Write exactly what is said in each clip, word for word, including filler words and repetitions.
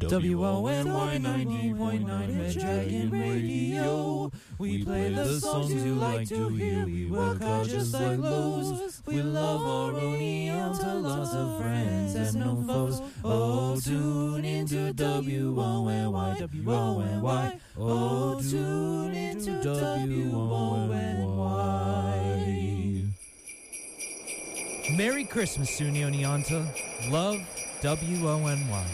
W O N Y ninety point nine Red Dragon Radio. We play the songs you like to hear. We work hard just like Lowe's. We love our Oneonta, lots of friends and no foes. Oh, tune into W O N Y, W O N Y. Oh, tune into W O N Y. Merry Christmas, SUNY Oneonta. Love, W O N Y.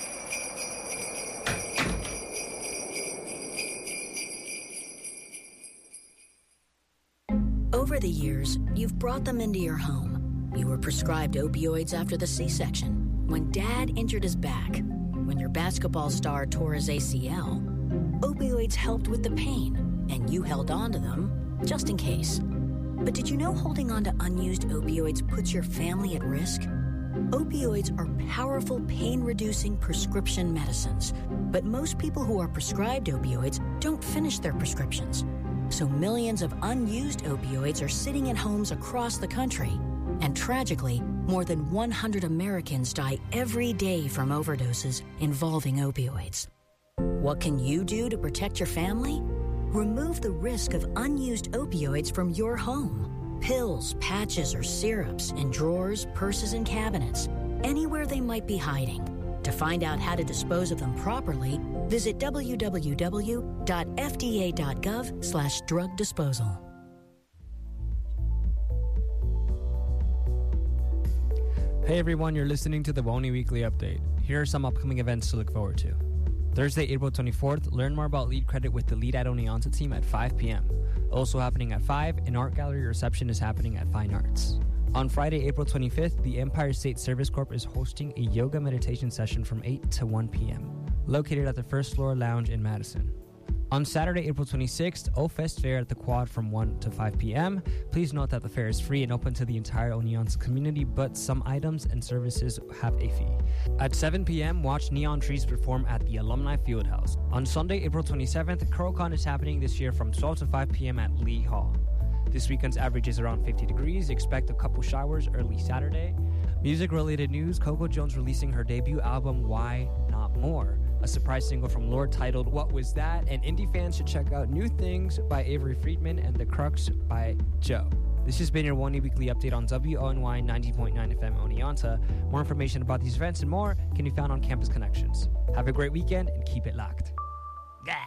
Over the years, you've brought them into your home. You were prescribed opioids after the C-section, when Dad injured his back, when your basketball star tore his A C L. Opioids helped with the pain, and you held on to them just in case. But did you know holding on to unused opioids puts your family at risk? Opioids are powerful pain-reducing prescription medicines, but most people who are prescribed opioids don't finish their prescriptions. So millions of unused opioids are sitting in homes across the country. And tragically, more than one hundred Americans die every day from overdoses involving opioids. What can you do to protect your family? Remove the risk of unused opioids from your home. Pills, patches, or syrups in drawers, purses, and cabinets, anywhere they might be hiding. To find out how to dispose of them properly, visit w w w dot f d a dot gov slash drug disposal. Hey everyone, you're listening to the WONY Weekly Update. Here are some upcoming events to look forward to. Thursday, April twenty-fourth, learn more about Lead Credit with the Lead at Oneonta team at five p.m. Also happening at five, an art gallery reception is happening at Fine Arts. On Friday, April twenty-fifth, the Empire State Service Corp is hosting a yoga meditation session from eight to one p.m., located at the First Floor Lounge in Madison. On Saturday, April twenty-sixth, O-Fest Fair at the Quad from one to five p.m. Please note that the fair is free and open to the entire Oneonta community, but some items and services have a fee. At seven p.m., watch Neon Trees perform at the Alumni Fieldhouse. On Sunday, April twenty-seventh, CurlCon is happening this year from twelve to five p.m. at Lee Hall. This weekend's average is around fifty degrees. Expect a couple showers early Saturday. Music-related news, Coco Jones releasing her debut album, Why Not More? A surprise single from Lorde titled What Was That? And indie fans should check out New Things by Avery Friedman and The Crux by Joe. This has been your WONY Weekly Update on W O N Y ninety point nine F M Oneonta. More information about these events and more can be found on Campus Connections. Have a great weekend and keep it locked. Yeah.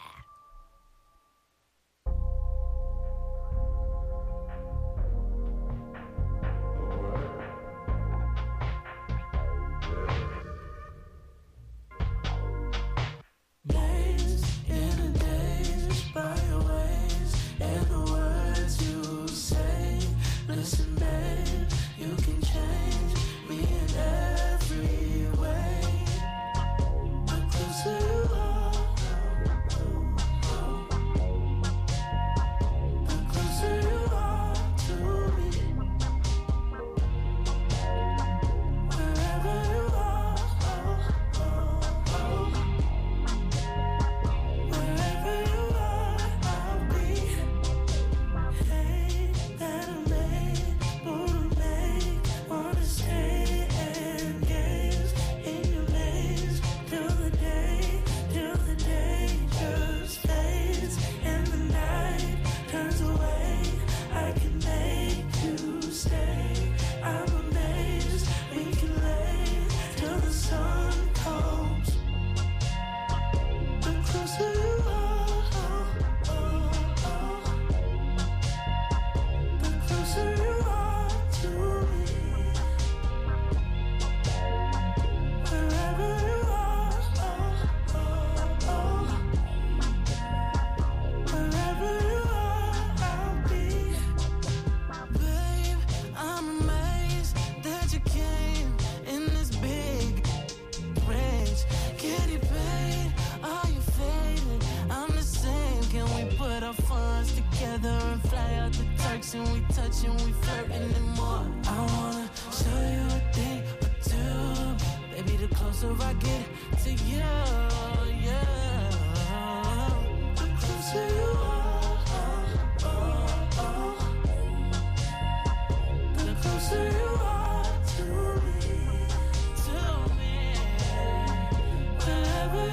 Wherever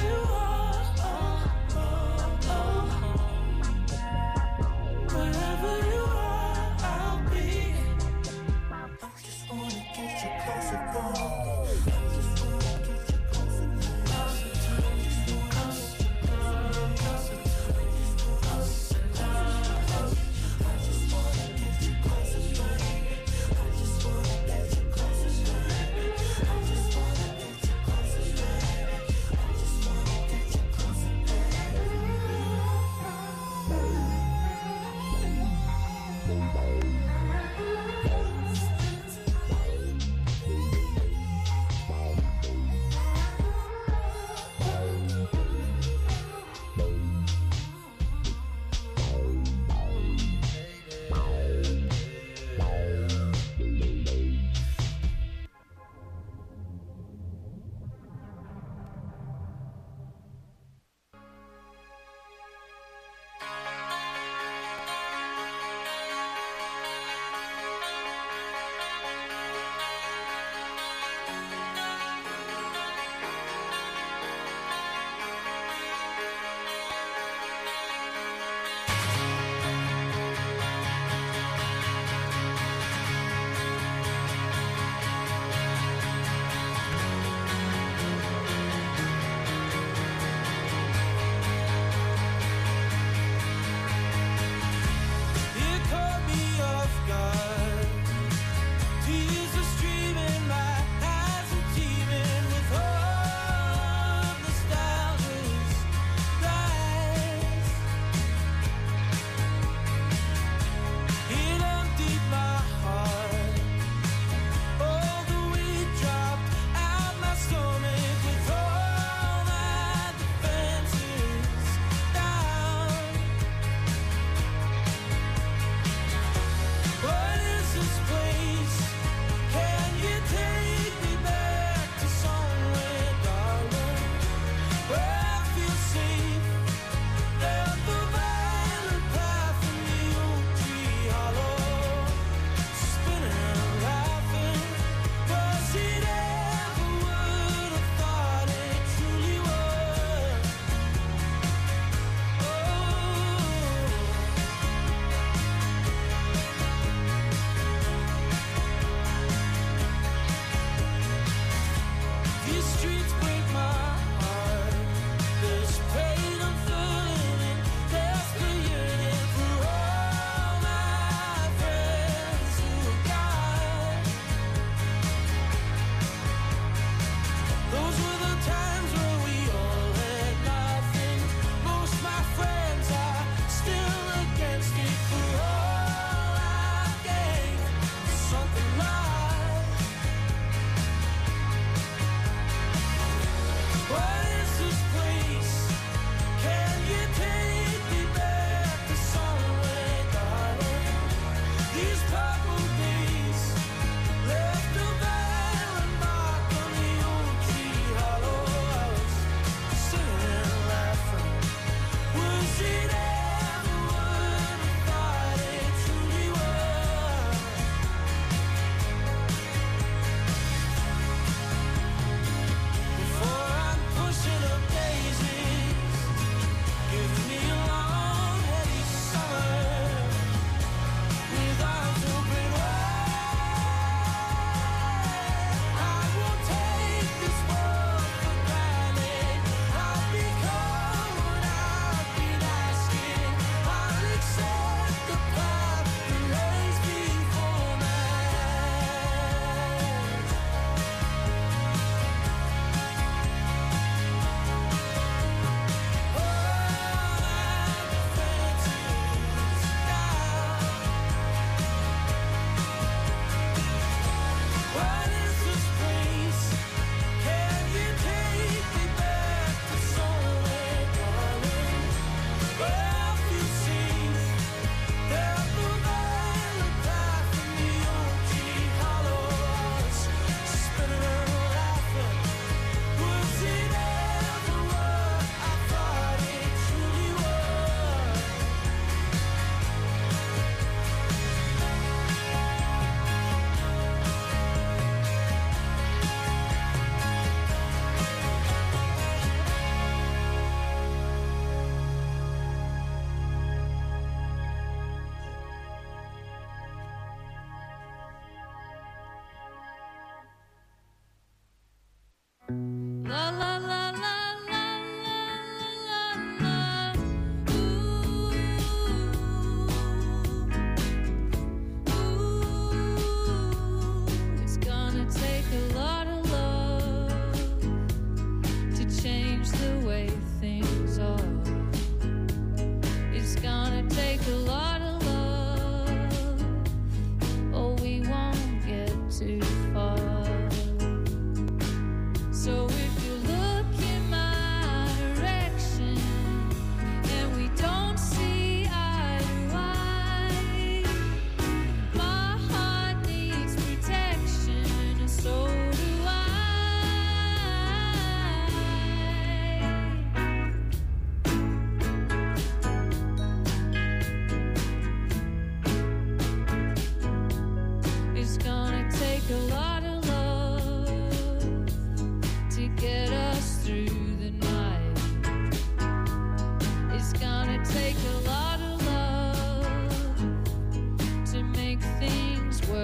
It's gonna take a lot of love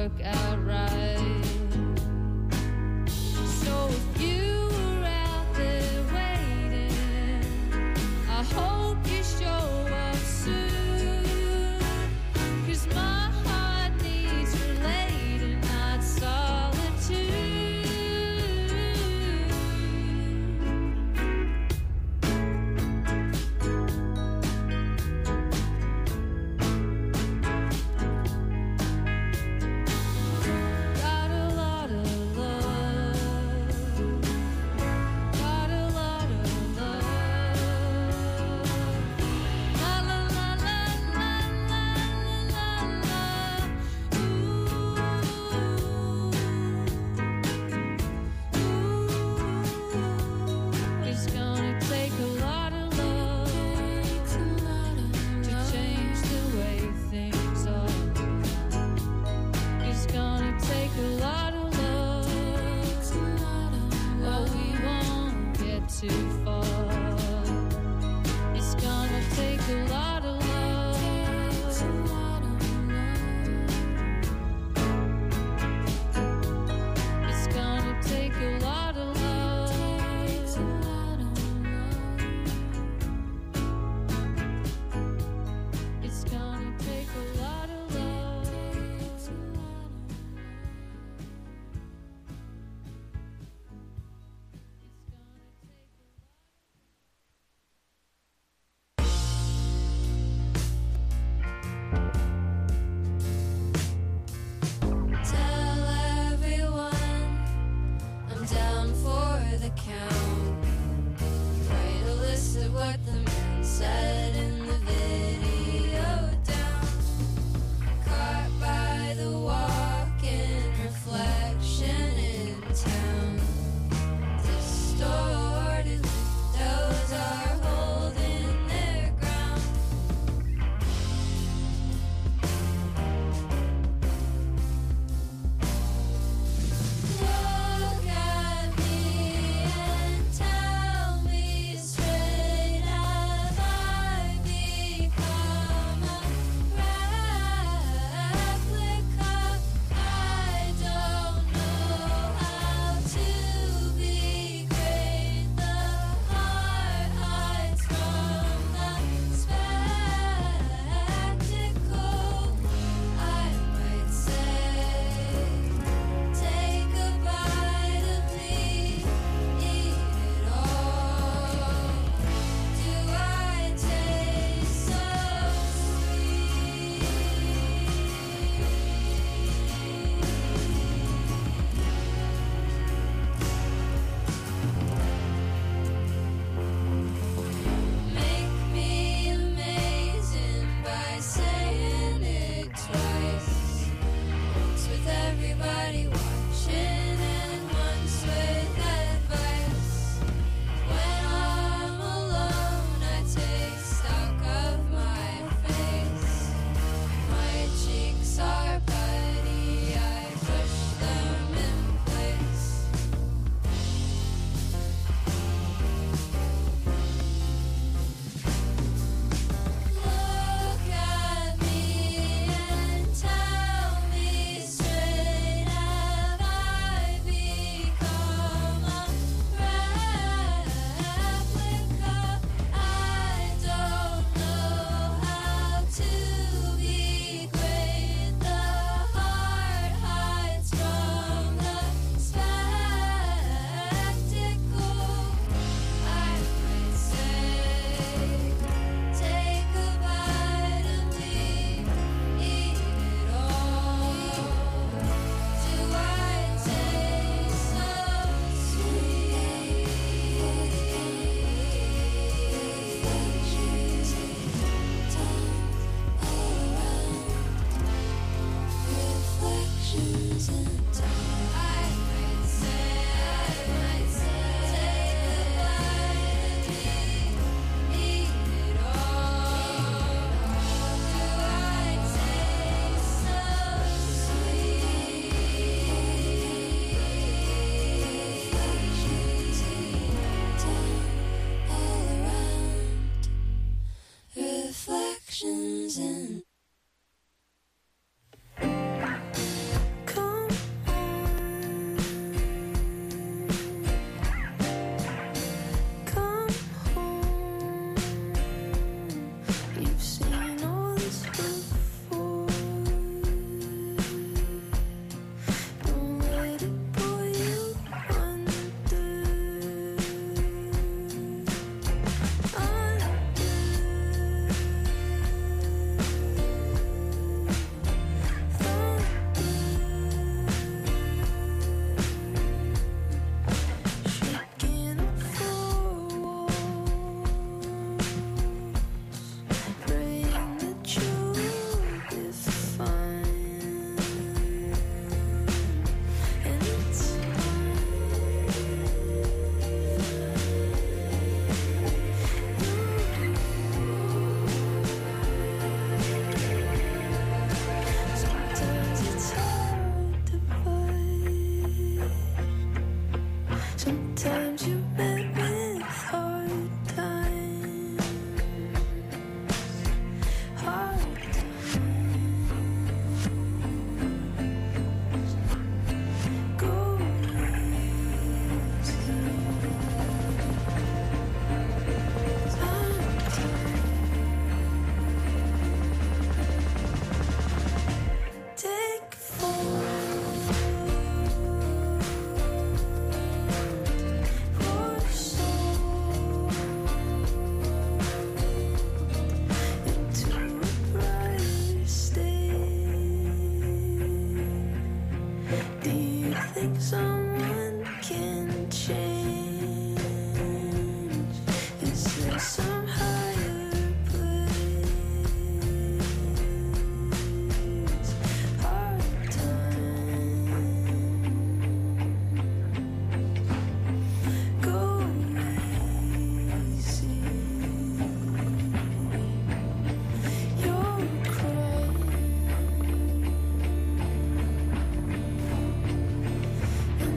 work out right. So if you were out there waiting, I hope you show up soon. 'Cause my heart needs relating, not solitude. Got a lot of love. Got a lot of love. La la la la la la la la. Ooh. Ooh. It's gonna take a lot of love to change the way things are. It's gonna take a lot of love, or we won't get too far. It's gonna take a lot of love. It's gonna take a lot of love. It's gonna take a lot of love. Tell everyone I'm down for the count. Write a list of what the man said in the video down. Caught by the walk-in reflection in town. Distorted windows are holding their ground. Look at me and tell me straight, have I become a replica? I don't know how to be great. The heart hides from the spectacle. I might say, take a bite of me, eat it all. Do I taste so sweet? Make me amazing by saying it twice. Once with everybody watching and once with advice. When I'm alone, I take stock of my face. My cheeks are putty, I push them in place. Look at me and tell me straight, have I become a replica? I don't know how to be great. The heart hides from the spectacle. I might say, take a bite of me, eat it all. Do I taste so sweet? Reflections in time around. Reflections in time. I might say, I might say, take a bite of me, eat it all. Do I taste so sweet? Reflections in time all around. Reflections in think someone can change? Is there some higher place? Hard time. Go easy. You're crying. And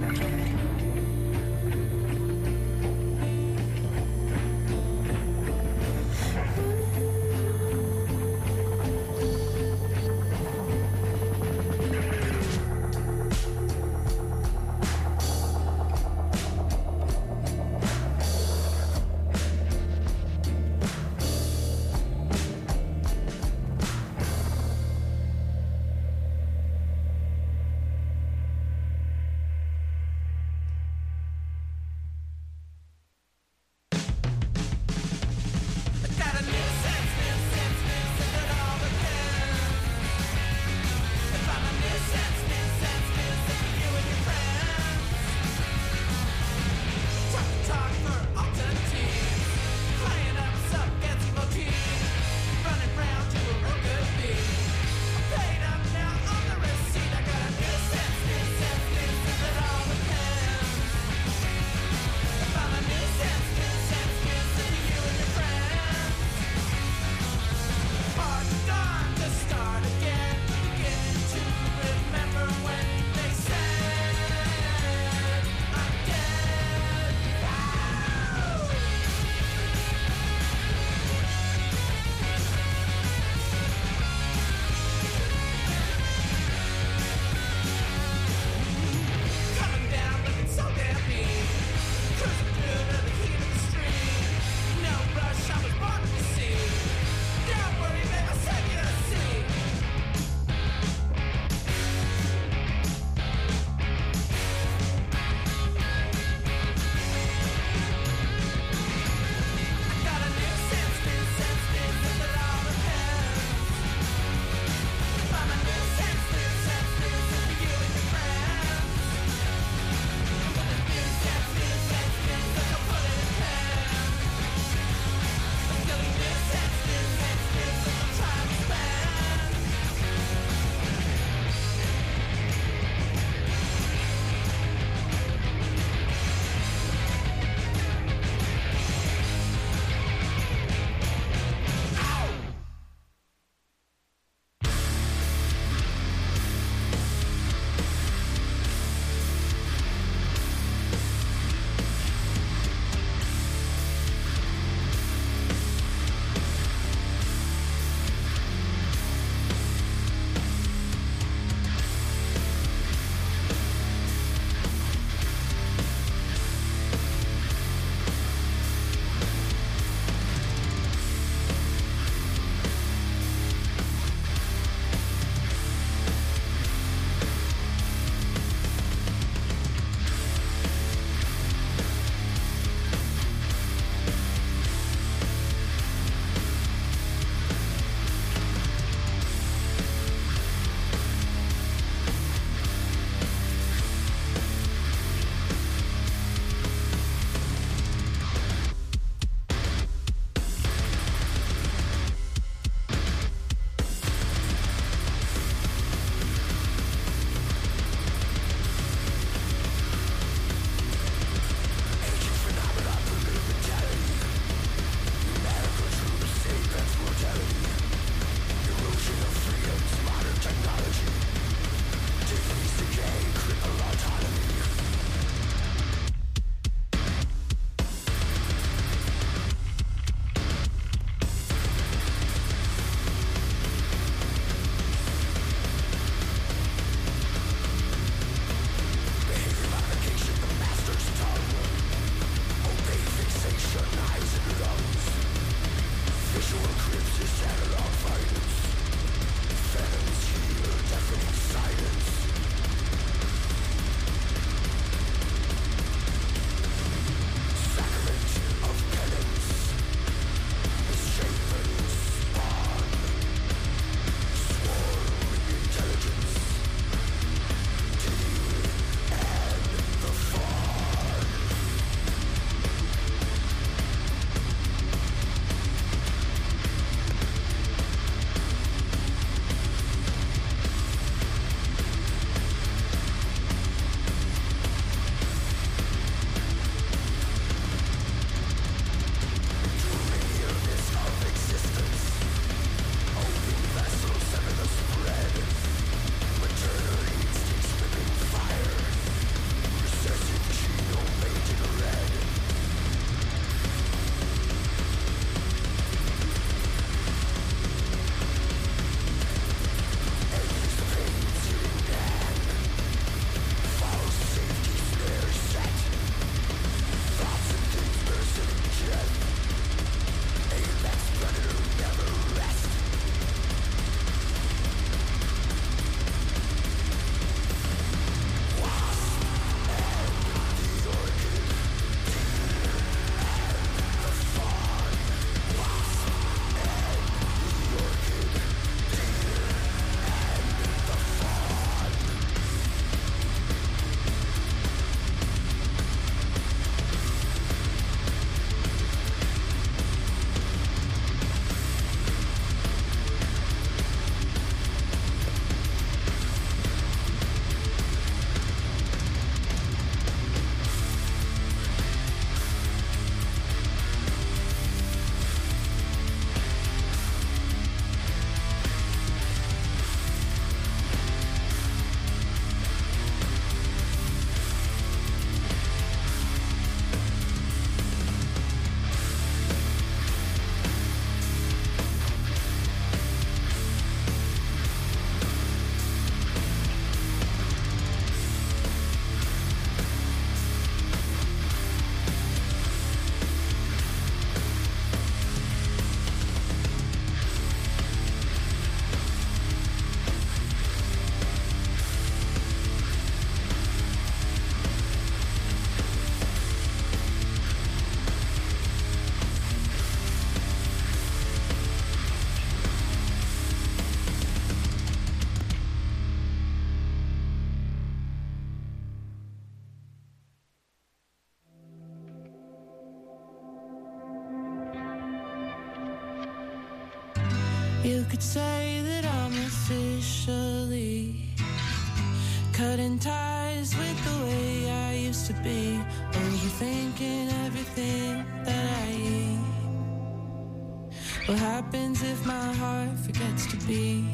You could say that I'm officially cutting ties with the way I used to be, overthinking everything that I eat. What happens if my heart forgets to beat?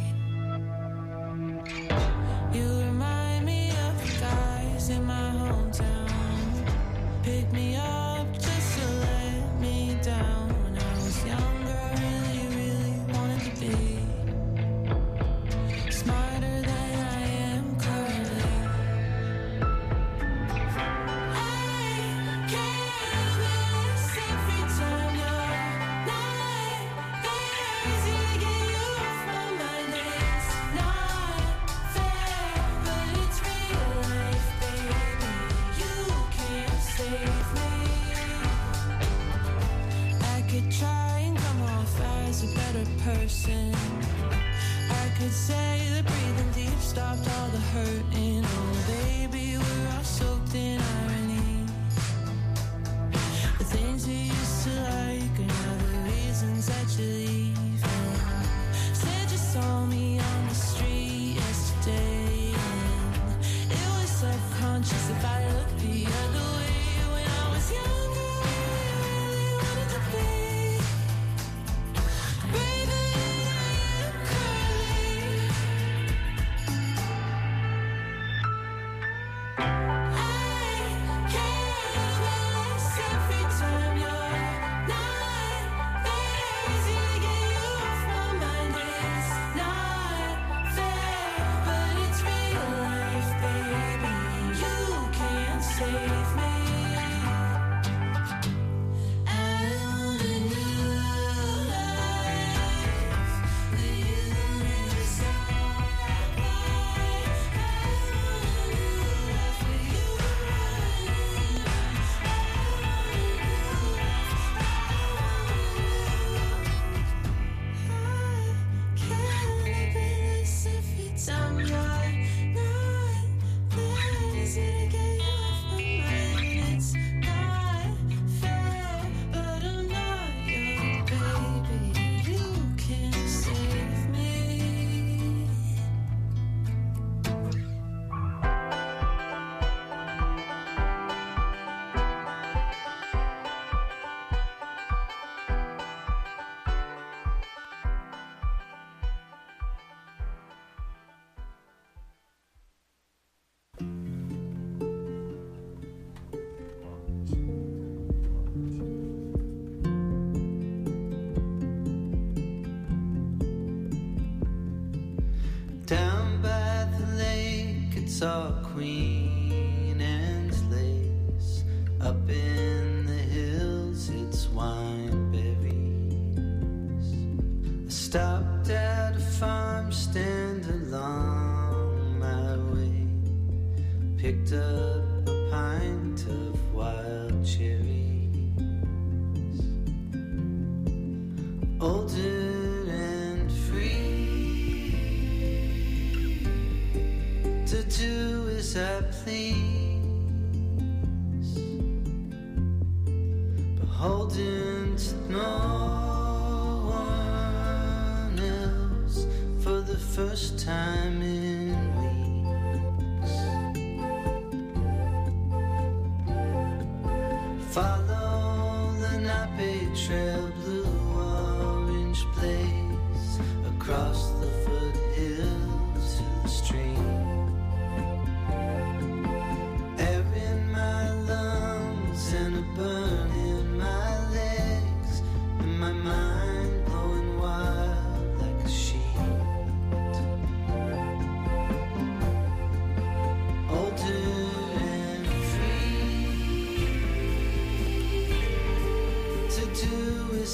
You remind me of the guys in my hometown. Pick me up just to let me down. When I was younger, really, really wanted to be smarter than I am currently. I can't miss every time you're not there. Easy to get you off my mind. It's not fair, but it's real life, baby. You can't save me. I could try and come off as a better person. I could say that breathing deep stopped all the hurting. Oh, baby, we're all soaked in irony. The things we used to like are now the reasons that you leave. And said you saw me on the street yesterday, and it was subconscious if I looked the other way. When I was younger, I really wanted to be braver than I am currently. I can't miss every time you're not there. Easy to get you off my mind. It's not fair, but it's real life, baby. You can't save me. I want a new life with you inside. I want a new life with you running. I can't live this every time you're not there. Easy to get you off my mind. It's not fair, but I'm not your baby. You can't save me. Down by the lake, it's all Queen Anne's lace. Up in the hills, it's wine berries. I stopped at a farm stand along my way, picked up a pint of wild cherries. Older and free to do as I please, beholden to no one else for the first time in weeks. Follow the Nape Trail, blue orange blaze across the foothills to the stream. Air in my lungs and a burn in my legs, and my mind blowing wild like a sheet. Older and free to do as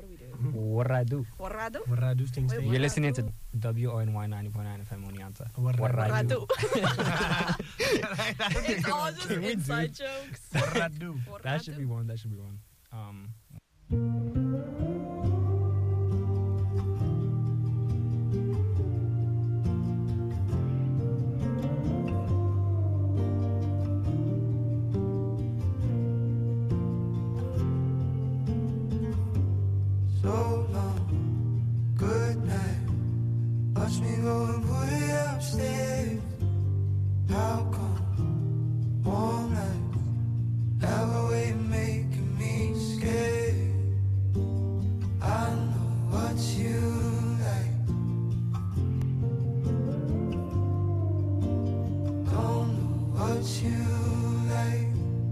What do we do? What I do. Warrado? Warrado sting Wait, sting. what? You're listening to W O N Y ninety point nine F M Oneonta. Warrado. Warrado. It's all just Can we do- inside jokes. Warrado. That should be one. That should be one. Um, So long, good night. Watch me go and put it upstairs. How come warm nights have a way of making me scared? I know what you like. Don't know what you like.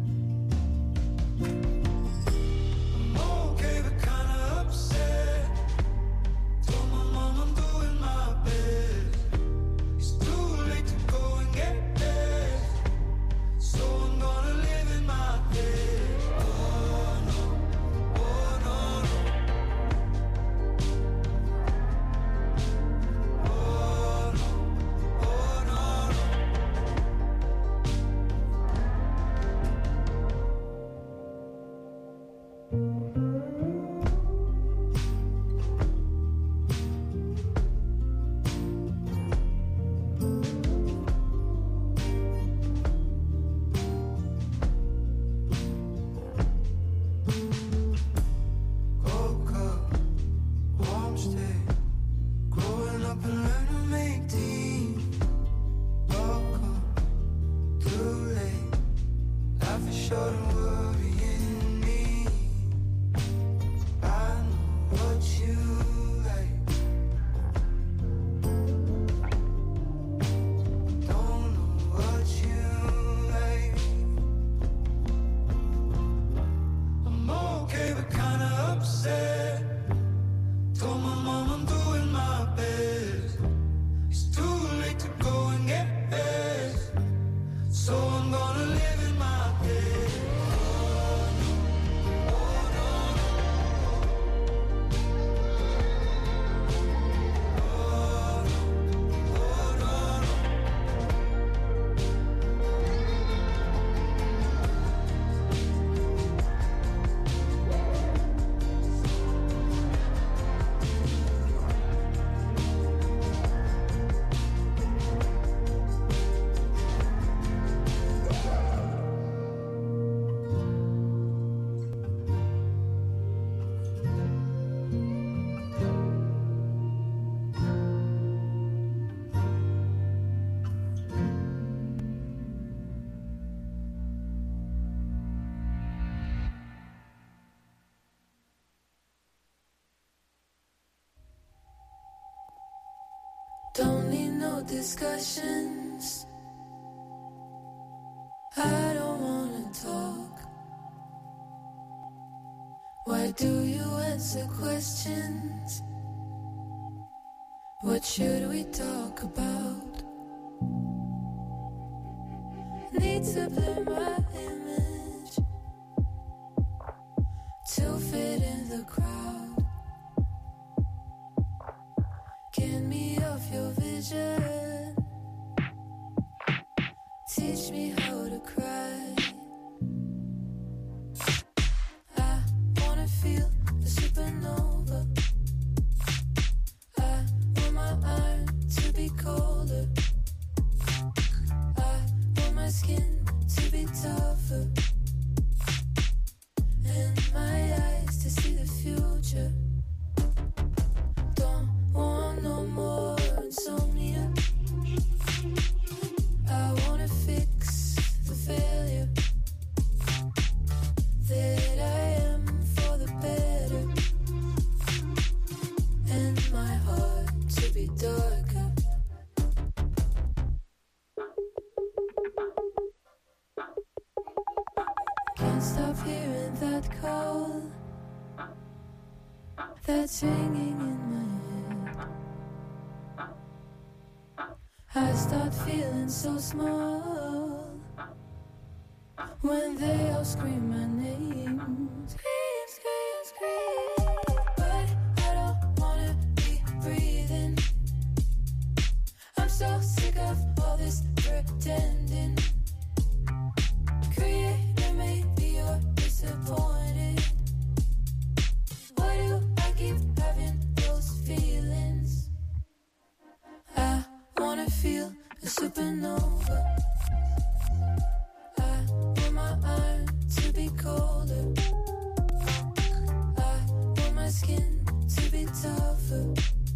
I'm okay, but kinda upset. Told my mom I'm doing my best. It's too late to go and get there, so I'm gonna live in my head. Oh no, oh no, no. Oh no, oh no, no. Cold cup, warm stay. Growing up and learn to make tea. Welcome, too late. Life is short and worrying me. I know what you like. Don't know what you like. I'm okay, but kinda upset. Told my mom I'm doing my best. It's too late to go and get best, so I'm gonna live in my head. Oh no, oh no, oh no, oh no, no. Don't need no discussions. I don't wanna talk. Why do you answer questions? What should we talk about? Need to blur my image to fit in the crowd. Get me off your vision. Teach me how to cry. I wanna feel the supernova. I want my iron to be colder. I want my skin to be tougher, and my eyes to see the future. Don't want no more insomnia. I wanna fix the failure that I am for the better, and my heart to be darker. Can't stop hearing that call that's ringing in my head. I start feeling so small when they all scream my name. Scream, scream, scream. and over. I want my iron to be colder. I want my skin to be tougher.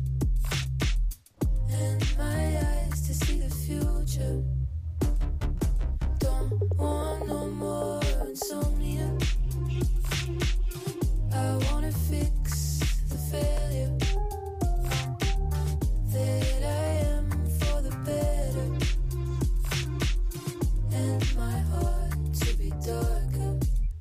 And my eyes to see the future. Don't want no more insomnia. I wanna fix the failure that I am for the better. And my heart to be darker.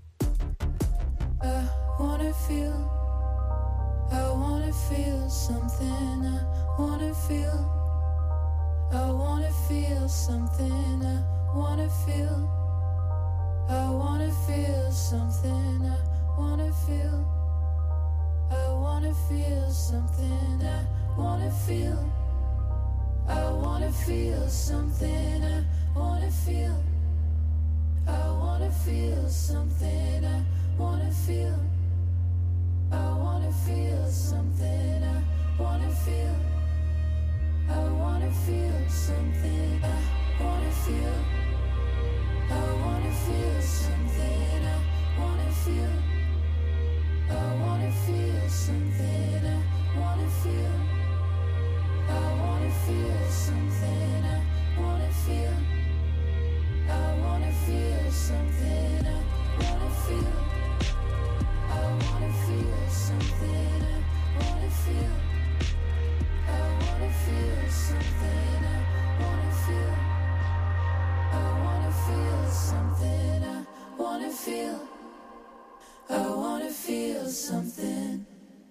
I wanna feel, I wanna feel something. I wanna feel, I wanna feel something. I wanna feel, I wanna feel something. I wanna feel, I wanna feel something. I wanna feel, I wanna feel something. I wanna feel, I wanna feel something. I wanna feel, I wanna feel something. I wanna feel, I wanna feel something. I wanna feel, I wanna feel something. I wanna feel, I wanna feel something. I wanna feel, I wanna feel something. I wanna feel, I wanna feel something. I wanna feel, I wanna feel something. I wanna feel, I wanna feel something. I wanna feel, I wanna feel something. I wanna feel, I wanna feel something.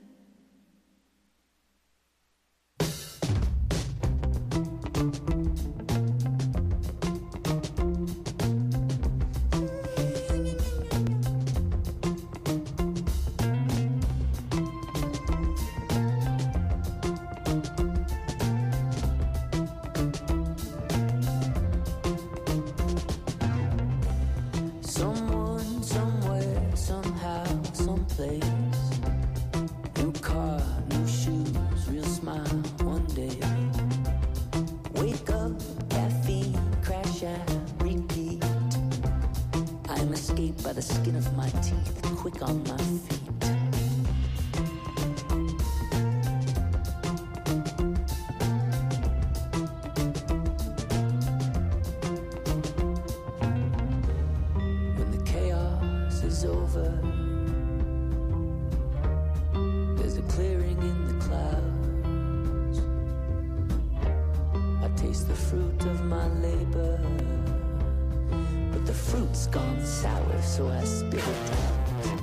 Someone, somewhere, somehow, someplace. New car, new shoes, real smile one day. Wake up, caffeine, crash and repeat. I'm escaped by the skin of my teeth, quick on my feet. When the chaos is over, there's a clearing in the clouds. I taste the fruit of my labor, but the fruit's gone sour, so I spit it out.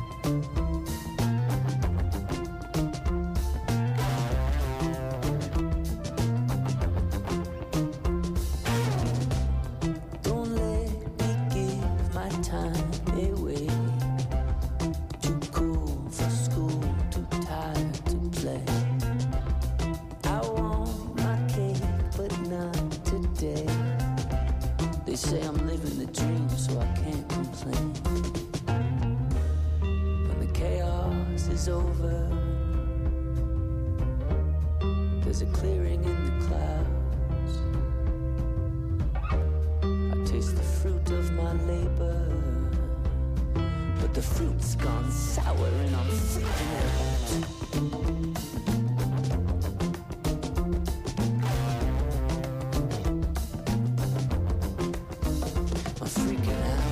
Don't let me give my time away. Too cool for school, too tired to play. I want my cake, but not today. They say I'm living the dream, so I can't complain. When the chaos is over, there's a clearing in the clouds. I taste the fruit of my labor, but the fruit's gone sour and I'm freaking out. I'm freaking out.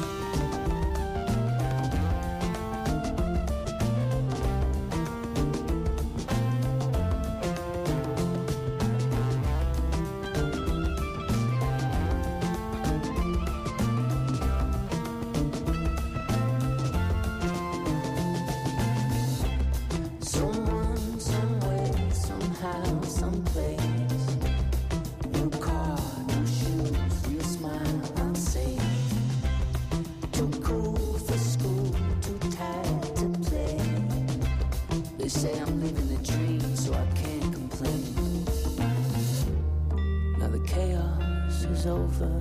Someone, somewhere, somehow, someplace. New car, new shoes, real smile, unsafe. Too cool for school, too tired to play. They say I'm living the dream, so I can't complain. Now the chaos is over.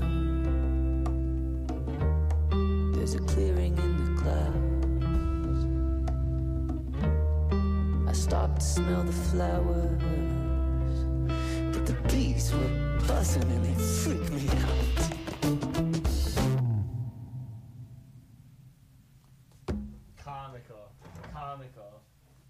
There's a clearing in the clouds. I start to smell the flowers, but the bees were person and they freak me out. Comical. Comical.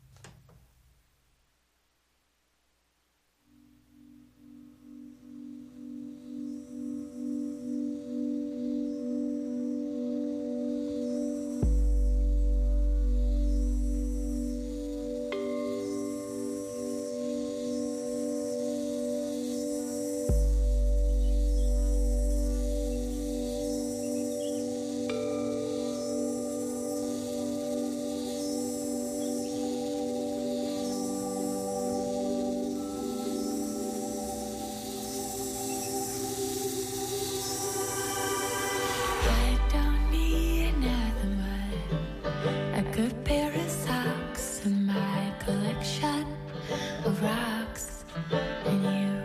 I don't need nothing but a good pair of socks and my collection of rocks and you.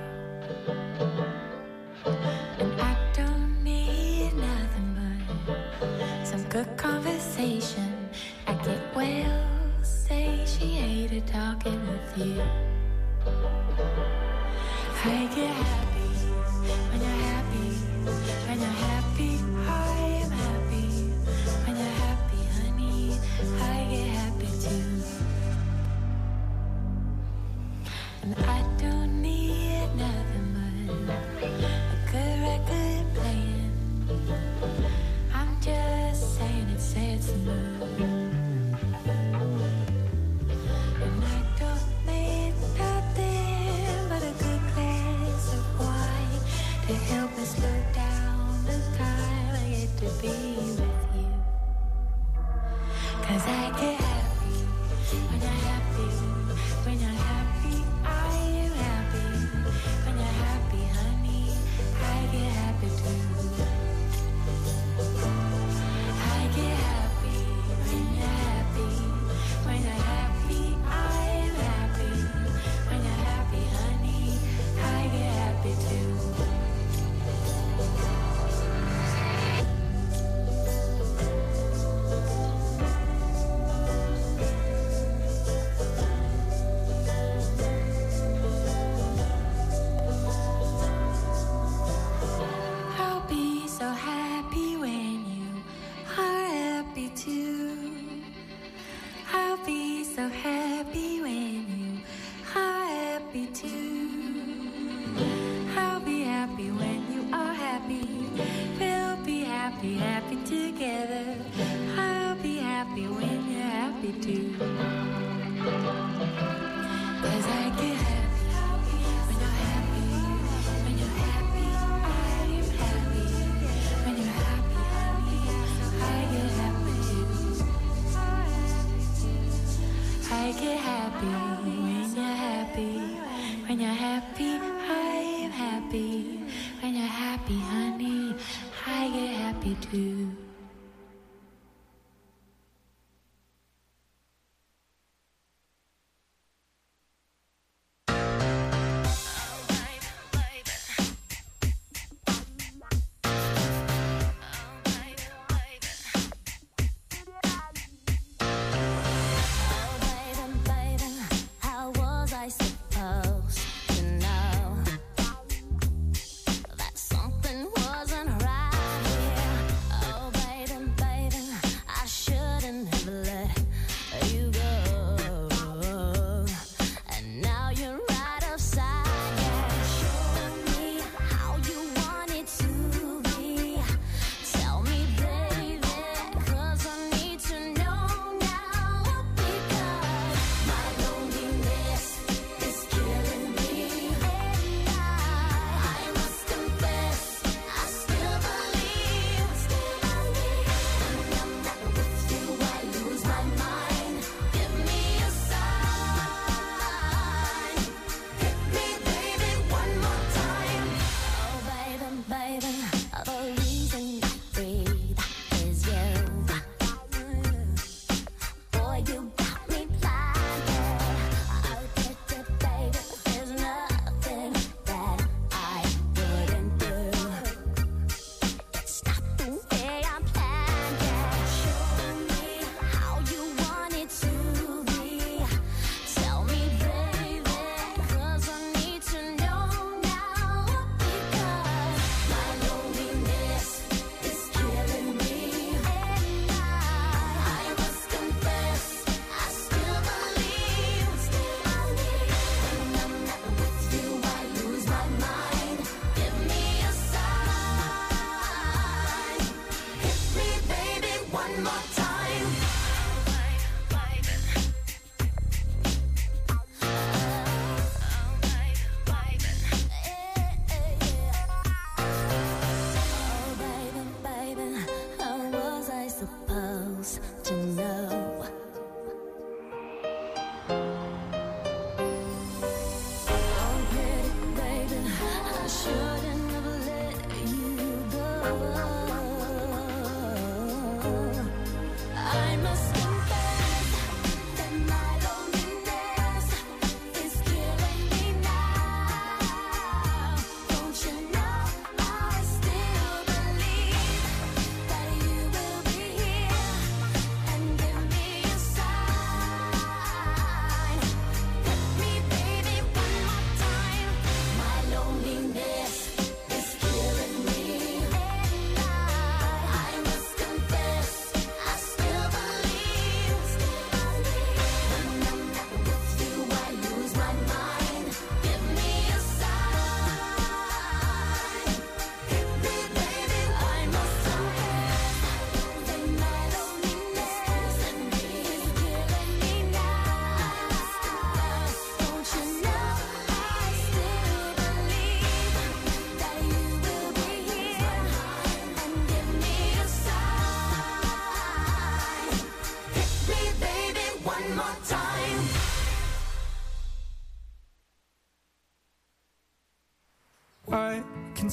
And I don't need nothing but some good conversation. I get well satiated talking with you. I get happy when you're happy. When you're happy, I am happy. When you're happy, honey, I get happy too. And I don't need nothing but a good record playing. I'm just saying it, say it's the mood. And I don't need nothing but a good glass of wine to help me slow down the time I get to be with you. 'Cause I get happy when you're happy. When you're happy, I am happy. When you're happy, honey, I get happy too. I get happy when you're happy. When you're happy, I am happy. When you're happy, honey, I get happy too. I'll be so happy when you are happy too. I'll be so happy when you are happy too. I'll be happy when you are happy. We'll be happy, happy together. I'll be happy when you're happy too. 'Cause I get happy when you're happy. When you're happy, I am happy. When you're happy, honey, I get happy too. I get happy when you're happy. When you're happy, I am happy. When you're happy, honey, I get happy too. How was I supposed to know that something wasn't right here? Oh, baby, baby, I shouldn't have let you go. And now you're right upside down. Show me how you want it to be. Tell me, baby, 'cause I need to know now. Because my loneliness is killing me. And I, I must confess, I still believe, still believe. When I'm not with you, I lose my mind. Give me a sign. Hit me, baby, one more time. Oh, baby, baby, the reason I breathe is you. Boy, you got me blinded. Oh, baby, there's nothing that I wouldn't do. It's not the way I planned it. Show me how you want it to be. Tell me, baby, 'cause I need to know now. Because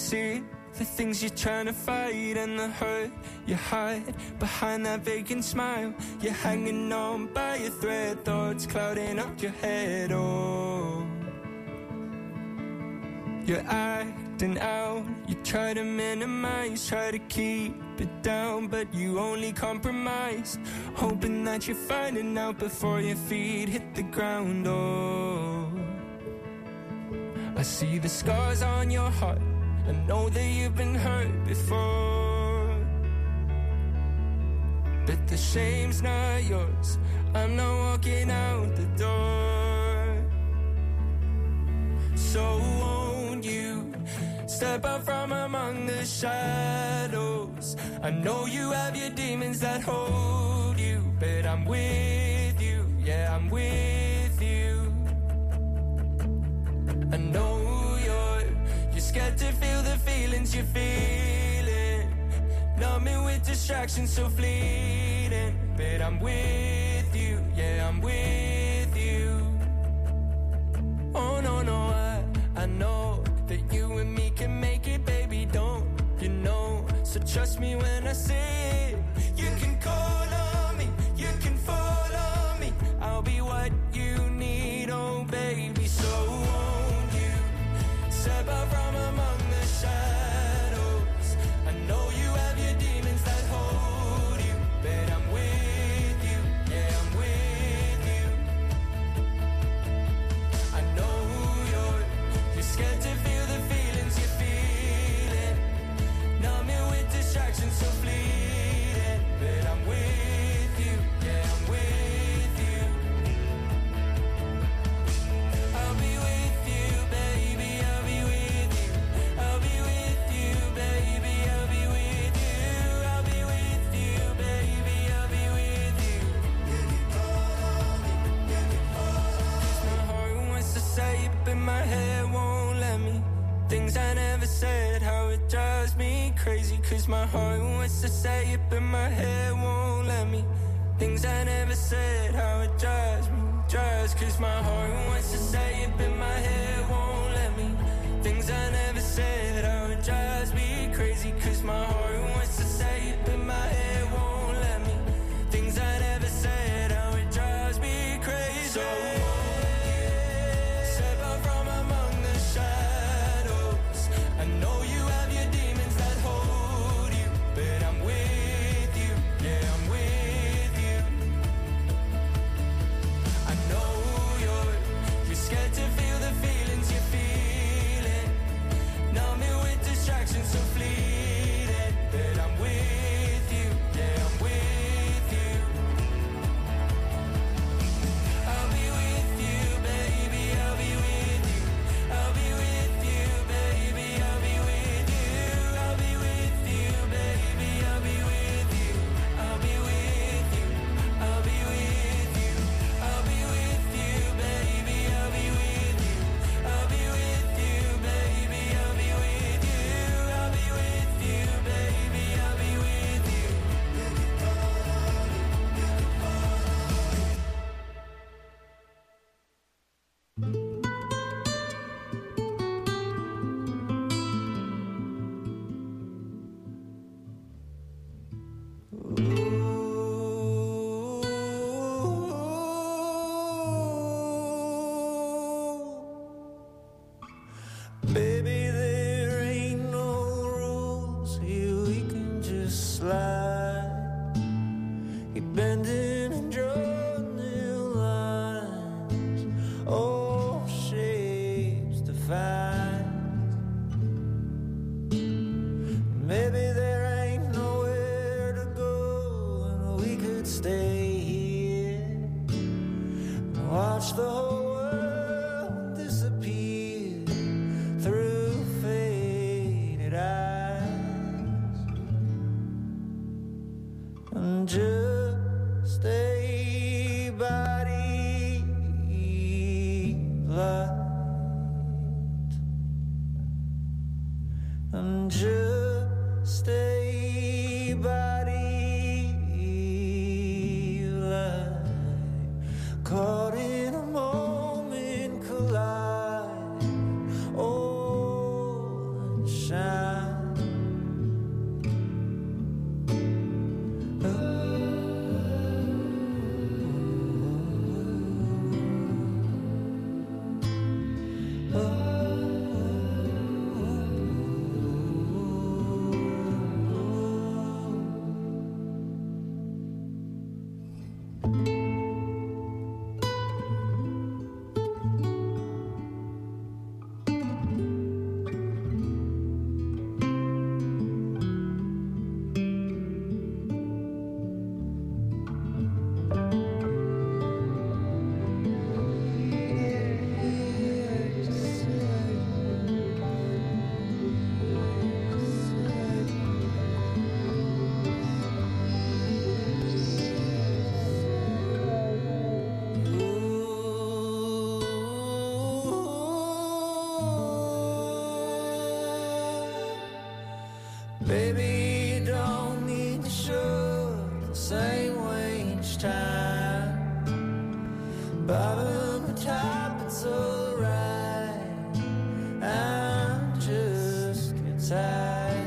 see the things you're trying to fight and the hurt you hide behind that vacant smile. You're hanging on by a thread, thoughts clouding up your head. Oh, you're acting out. You try to minimize, try to keep it down, but you only compromise, hoping that you're finding out before your feet hit the ground. Oh, I see the scars on your heart. I know that you've been hurt before, but the shame's not yours. I'm not walking out the door. So won't you step out from among the shadows? I know you have your demons that hold you, but I'm with you, yeah, I'm with you. I know you're scared to feel the feelings you're feeling, numbing with distractions so fleeting, but I'm with you, yeah, I'm with you. Oh no, no, I, I know that you and me can make it, baby, don't you know? So trust me when I say it. You can call on me, you can fall on me, I'll be what you need, oh baby. So won't you step out from among the shadows? I know you have your demons that hold you, but I'm with you, yeah, I'm with you. I know you're, you're scared to feel the feelings you're feeling, numbing with distractions so fleeting, but I'm with you, yeah, I'm with you. I'll be with you, baby, I'll be with you. I'll be with you, baby, I'll be with you. I'll be with you, baby, I'll be with you. Cause my heart wants to say it, but my head won't let me. Things I never said, how it drives me crazy. Cause my heart wants to say it, but my head won't let me. Things I never said, how it drives me, drives. Cause my heart wants to say it, but my head won't let me. Things I never said, how it drives me crazy. Cause my heart wants to say it, but my head won't let me. Things I never said, how it drives me crazy. So step out from among the shadows. I know you have your demons that hold you, but I'm with you, yeah, I'm with you. I know you're, you're scared to feel the feelings you're feeling, numbing with distractions so fleeting, but I'm with you, yeah, I'm with you. I'll be with you, baby, I'll be with you. I'll be with you, baby, I'll be with you. I'll be with you, baby, I'll be with you. I'll be with you, I'll be with you. I'll be with you, baby, I'll be with you. I'll be with you, baby, I'll be with you. I'll be with you, baby, I'll be with you. Baby, there ain't no rules here, we can just slide. You're bending and drawing new lines, all shapes define. Maybe there ain't nowhere to go, and we could stay here and watch the whole world disappear through faded eyes, and just a body light, and just Baby, you don't need to show the same way each time. Bottom and top, it's alright. I'm just get tired.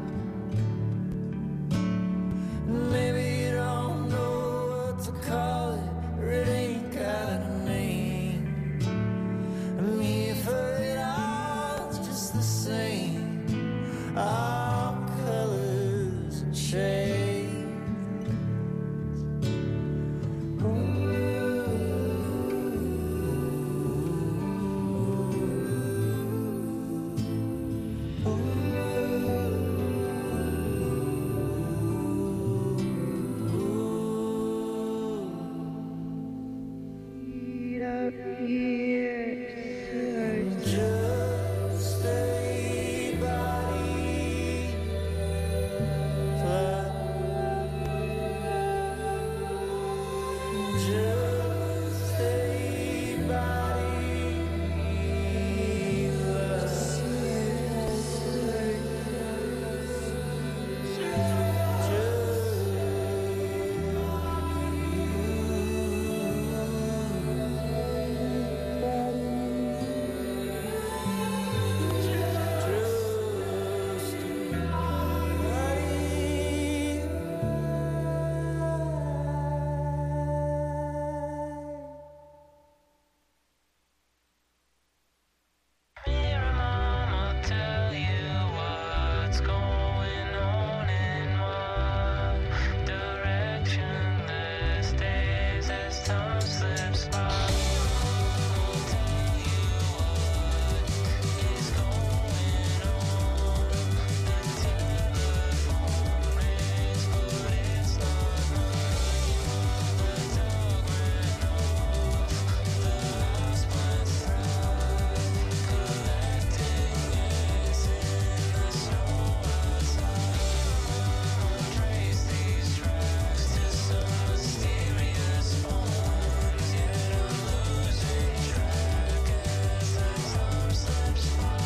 Maybe you don't know what to call it, or it ain't got a name. I'm here for it all, it's just the same. All colors and shades. Just a body fly. Just a body Mirror mama, tell you what's going on in my direction these days as time slips by. Tell you what is going on. The telephone rings, but it's not mine. The dog ran off, the house went through. Collecting eggs in the snow outside. Trace these tracks to some mysterious ponds. Yet I'm losing track as the time slips by.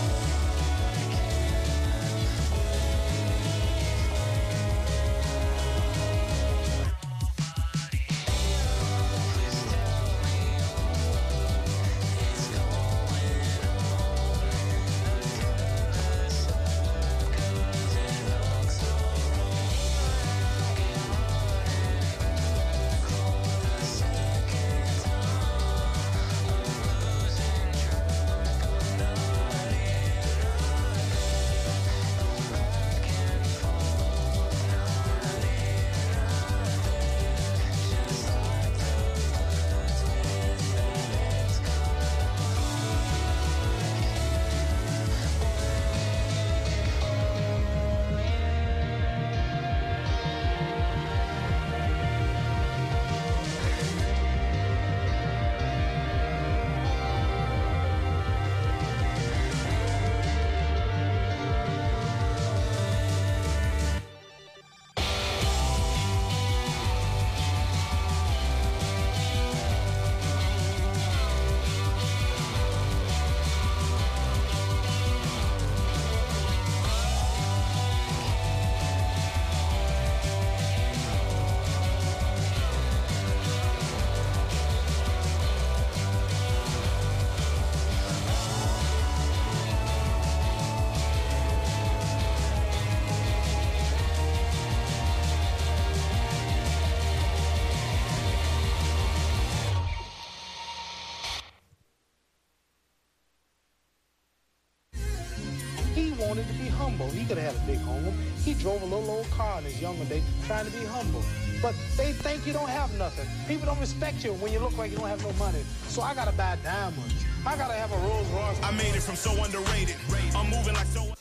Please tell me what is going on in the careless life, 'cause it looks so wrong. Get running back for the second time. I'm losing track, I'm not here, not there. Back and forth, not here, not there. Just like the birds with their heads He wanted to be humble. He could have had a big home. He drove a little old car in his younger days trying to be humble. But they think you don't have nothing. People don't respect you when you look like you don't have no money. So I gotta buy diamonds. I gotta have a Rolls Royce. I made it from so underrated. I'm moving like so.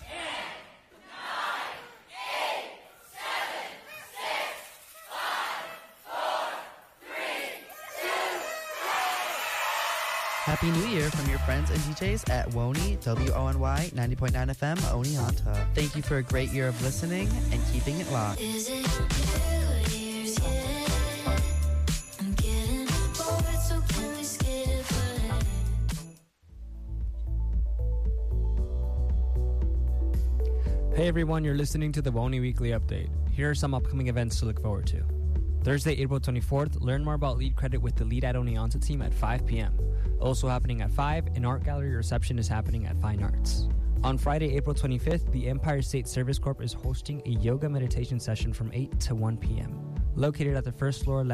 Happy New Year from your friends and D Js at Wony, W O N Y, ninety point nine F M, Oneonta. Thank you for a great year of listening and keeping it locked. Is it New Year's yet? I'm getting bored, so can we skip it? Hey everyone, you're listening to the Woni Weekly Update. Here are some upcoming events to look forward to. Thursday, April twenty-fourth, learn more about Lead Credit with the Lead at Oneonta team at five p.m. Also happening at five, an art gallery reception is happening at Fine Arts. On Friday, April twenty-fifth, the Empire State Service Corp is hosting a yoga meditation session from eight to one p.m. Located at the first floor